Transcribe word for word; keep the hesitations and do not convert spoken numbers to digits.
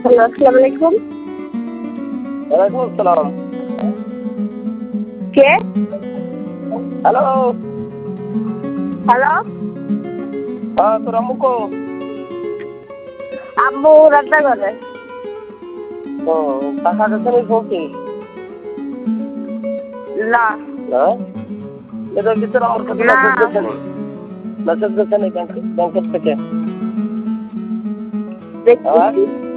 Hello, আসসালামু আলাইকুম। ওয়ালাইকুম আসসালাম। কে? হ্যালো। হ্যালো। হ্যাঁ, তোর আম্মু কো? আম্মু রান্না করে। ও টাকা দিতে নেই বলছি। না। হ্যাঁ? এটার ভিতরে আমার কাছে না। মেসেজ গেছে নি। মেসেজ গেছে নি ব্যাংক ব্যাংকের থেকে। দেখতেছি। হ্যাঁ?